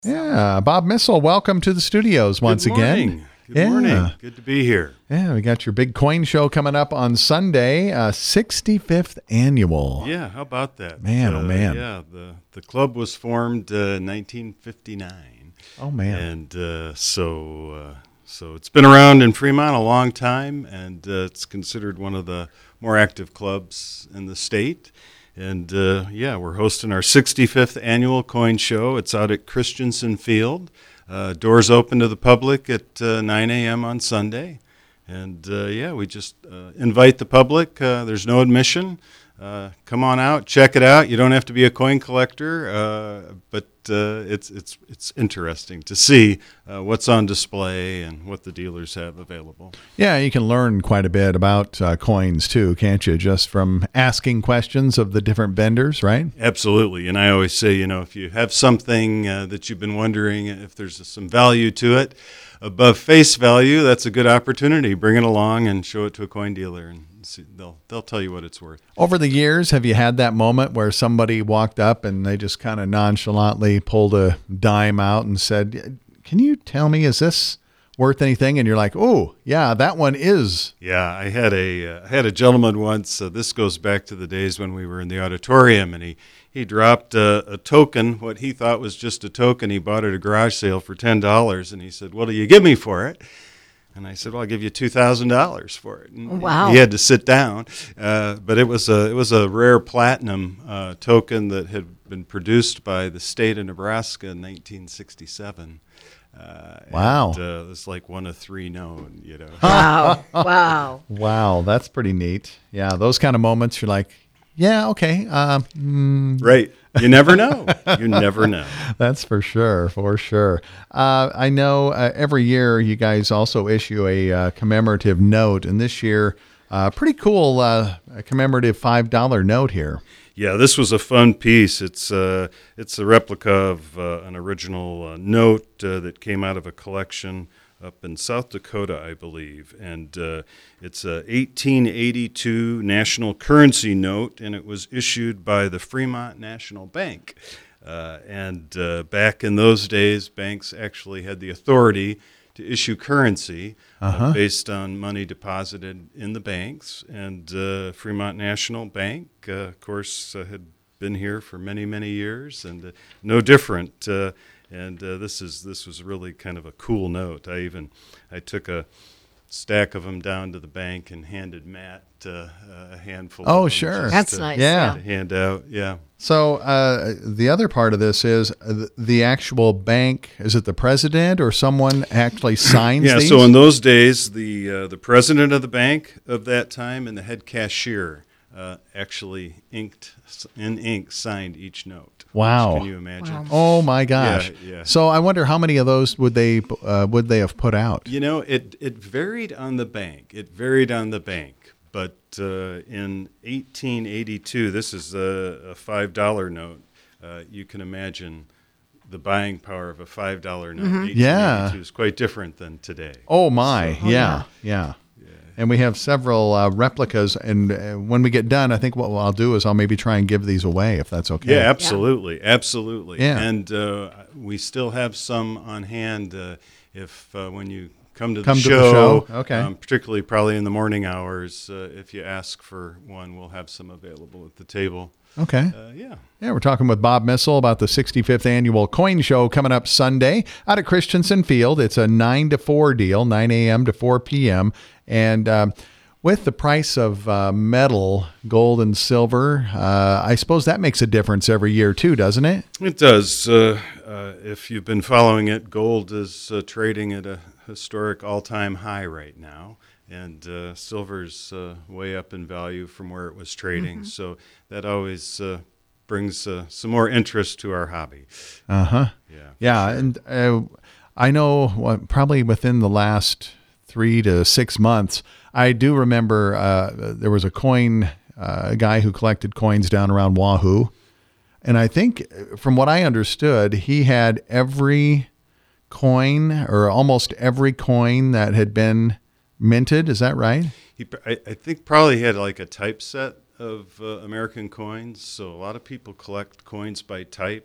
Yeah, Bob Missel, welcome to the studios once again. Good morning. Good to be here. Yeah, we got your big coin show coming up on Sunday, 65th annual. Yeah, how about that? Man, oh man. Yeah, the club was formed 1959. Oh man. And so it's been around in Fremont a long time, and it's considered one of the more active clubs in the state. And we're hosting our 65th annual coin show. It's out at Christensen Field. Doors open to the public at 9 a.m. on Sunday. And we just invite the public. There's no admission. Come on out, check it out. You don't have to be a coin collector, but it's interesting to see what's on display and what the dealers have available. Yeah, you can learn quite a bit about coins too, can't you? Just from asking questions of the different vendors, right? Absolutely. And I always say, if you have something that you've been wondering if there's some value to it, above face value, that's a good opportunity. Bring it along and show it to a coin dealer, and see, they'll tell you what it's worth. Over the years, have you had that moment where somebody walked up and they just kind of nonchalantly pulled a dime out and said, "Can you tell me, is this worth anything?" And you're like, "Oh, yeah, that one is." Yeah, I had a gentleman once. This goes back to the days when we were in the auditorium, and he dropped a token, what he thought was just a token. He bought it at a garage sale for $10, and he said, "What do you give me for it?" And I said, "Well, I'll give you $2,000 for it." And wow! He had to sit down, but it was a rare platinum token that had been produced by the state of Nebraska in 1967. Wow! And, it's like one of three known, Wow! Wow! That's pretty neat. Yeah, those kind of moments, you're like, yeah, okay. Right. You never know. You never know. That's for sure, for sure. I know every year you guys also issue a commemorative note, and this year, pretty cool a commemorative $5 note here. Yeah, this was a fun piece. It's a replica of an original note that came out of a collection up in South Dakota, I believe. And it's a 1882 national currency note, and it was issued by the Fremont National Bank. And back in those days, banks actually had the authority to issue currency based on money deposited in the banks. And Fremont National Bank, of course, had been here for many, many years, and no different. And this was really kind of a cool note. I took a stack of them down to the bank and handed Matt a handful. Oh, of them sure, that's nice. Yeah, to hand out. Yeah. So the other part of this is the actual bank. Is it the president or someone actually signs Yeah. these? So in those days, the president of the bank of that time and the head cashier actually in ink signed each note. Wow. Can you imagine? Wow. Oh my gosh! Yeah. So I wonder how many of those would they have put out? It varied on the bank. But in 1882, this is a $5 note. You can imagine the buying power of a $5 note. In 1882 is quite different than today. Oh my! Yeah. And we have several replicas, and when we get done, I think what I'll do is I'll maybe try and give these away, if that's okay. Yeah, absolutely. Yeah. And we still have some on hand if when you come to Come the to the show. show. Okay. Particularly probably in the morning hours. If you ask for one, we'll have some available at the table. Okay. Yeah, we're talking with Bob Missel about the 65th annual coin show coming up Sunday out at Christensen Field. It's a 9 to 4 deal, 9 a.m. to 4 p.m. And with the price of metal, gold and silver, I suppose that makes a difference every year too, doesn't it? It does. If you've been following it, gold is trading at a historic all-time high right now. And silver's way up in value from where it was trading. Mm-hmm. So that always brings some more interest to our hobby. Yeah. Sure. And I know probably within the last 3 to 6 months, I do remember there was a guy who collected coins down around Wahoo. And I think from what I understood, he had every coin or almost every coin that had been minted. Is that right? I think probably he had like a typeset of American coins. So a lot of people collect coins by type.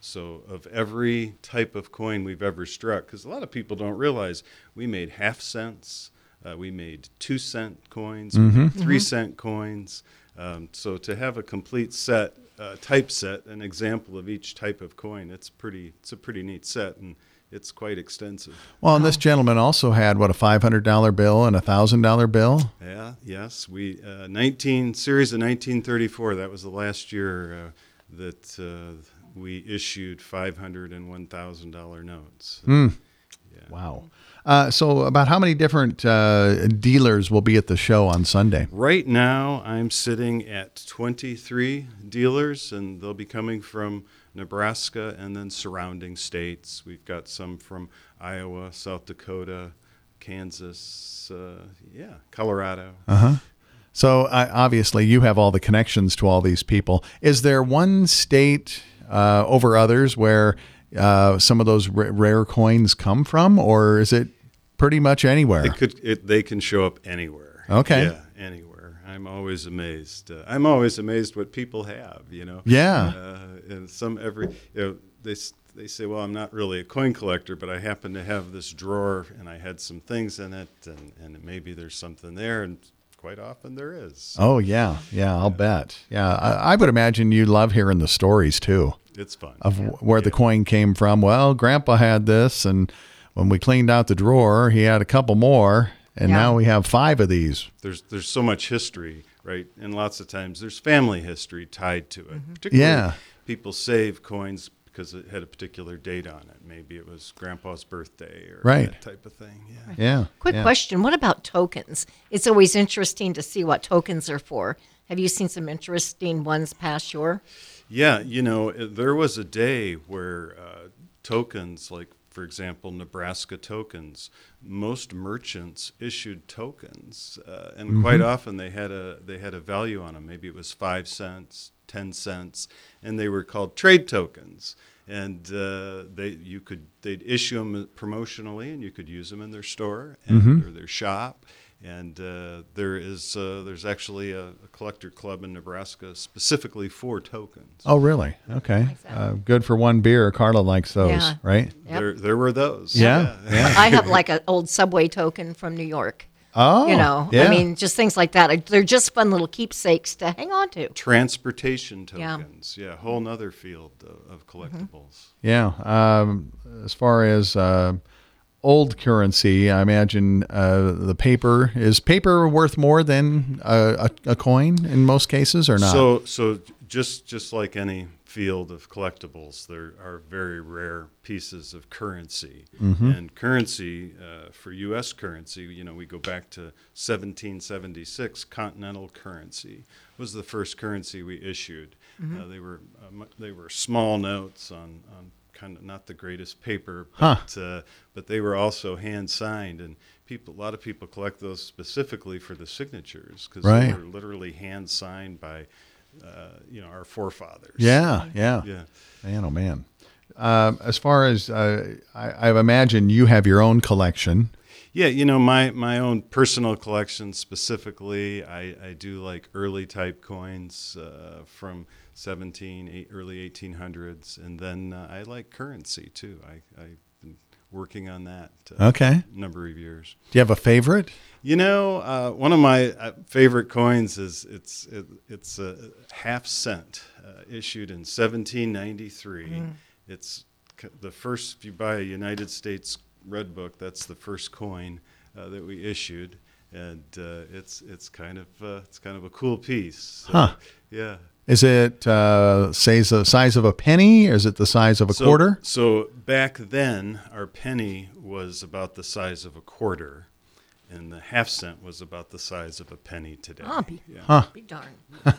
So of every type of coin we've ever struck, because a lot of people don't realize we made half cents, we made 2-cent coins, we made 3-cent coins. So to have a complete set, typeset, an example of each type of coin, it's a pretty neat set, and it's quite extensive. Well, and this gentleman also had, what, a $500 bill and a $1,000 bill? Yeah, yes. We series of 1934, that was the last year that we issued $500 and $1,000 notes. Yeah. Wow. So about how many different dealers will be at the show on Sunday? Right now, I'm sitting at 23 dealers, and they'll be coming from Nebraska and then surrounding states. We've got some from Iowa, South Dakota, Kansas, Colorado. So obviously you have all the connections to all these people. Is there one state over others where some of those rare coins come from, or is it pretty much anywhere? They can show up anywhere. Okay. Yeah, anywhere. I'm always amazed. I'm always amazed what people have, Yeah. And they say, well, I'm not really a coin collector, but I happen to have this drawer, and I had some things in it, and maybe there's something there, and quite often there is. Oh, yeah. Yeah, I'll bet. Yeah, I would imagine you love hearing the stories, too. It's fun. Of where the coin came from. Well, Grandpa had this, and when we cleaned out the drawer, he had a couple more, and now we have 5 of these. There's so much history, right? And lots of times there's family history tied to it. Particularly people save coins because it had a particular date on it. Maybe it was Grandpa's birthday or that type of thing. Yeah. Quick question. What about tokens? It's always interesting to see what tokens are for. Have you seen some interesting ones past your? Yeah, there was a day where tokens, like, for example, Nebraska tokens, most merchants issued tokens, and quite often they had a value on them. Maybe it was 5 cents, 10 cents, and they were called trade tokens. And they'd issue them promotionally, and you could use them in their store or their shop. And there's actually a collector club in Nebraska specifically for tokens. Oh, really? Okay. Good for one beer. Carla likes those, right? Yep. There were those. Yeah. I have like an old Subway token from New York. Oh, I mean, just things like that. They're just fun little keepsakes to hang on to. Transportation tokens. Yeah, whole nother field of collectibles. Yeah. As far as old currency, I imagine the paper. Is paper worth more than a coin in most cases, or not? So just like any field of collectibles, there are very rare pieces of currency. And currency, for U.S. currency, we go back to 1776. Continental currency was the first currency we issued. They were small notes on kind of not the greatest paper, but they were also hand signed, and a lot of people collect those specifically for the signatures because they were literally hand signed by our forefathers. Yeah. Man, oh man. As far as I imagine, you have your own collection. Yeah, my own personal collection specifically, I do like early type coins from early 1800s, and then I like currency too. I've been working on that a number of years. Do you have a favorite? One of my favorite coins is it's a half cent issued in 1793. It's the first. If you buy a United States Red Book, that's the first coin that we issued, and it's kind of a cool piece. Yeah. Is it say the size of a penny, or is it the size of a quarter? So back then, our penny was about the size of a quarter, and the half cent was about the size of a penny today. Be darn.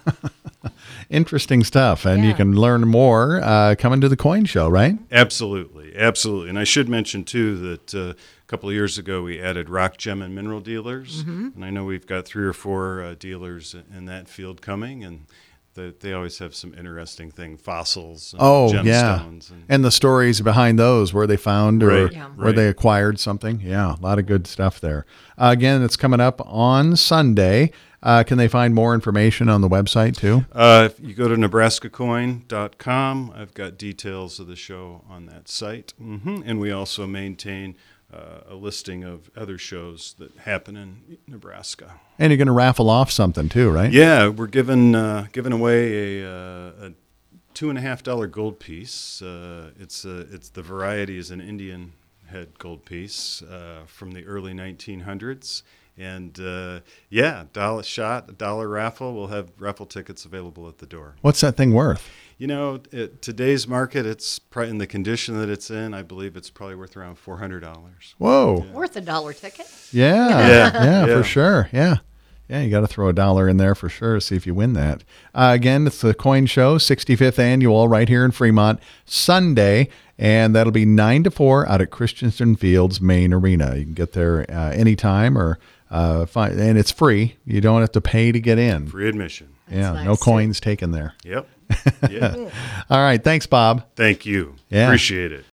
Interesting stuff, and you can learn more coming to the coin show, right? Absolutely. And I should mention too that a couple of years ago we added rock, gem, and mineral dealers, and I know we've got 3 or 4 dealers in that field coming, and they always have some interesting fossils and gemstones. And the stories behind those, where they found or where they acquired something. Yeah, a lot of good stuff there. Again, it's coming up on Sunday. Can they find more information on the website too? If you go to nebraskacoin.com, I've got details of the show on that site. And we also maintain a listing of other shows that happen in Nebraska. And you're going to raffle off something too, right? Yeah, we're giving away a $2.50 gold piece. It's the variety is an Indian head gold piece from the early 1900s. And $1 shot, $1 raffle. We'll have raffle tickets available at the door. What's that thing worth? At today's market, it's probably in the condition that it's in. I believe it's probably worth around $400. Whoa. Worth $1 ticket. Yeah, for sure. Yeah, you got to throw $1 in there for sure to see if you win that. Again, it's the Coin Show, 65th annual, right here in Fremont, Sunday, and that'll be 9 to 4 out at Christensen Fields main arena. You can get there anytime, or and it's free. You don't have to pay to get in. Free admission. Yeah, nice, no coins taken there. Yep. Yeah. All right, thanks, Bob. Thank you. Yeah. Appreciate it.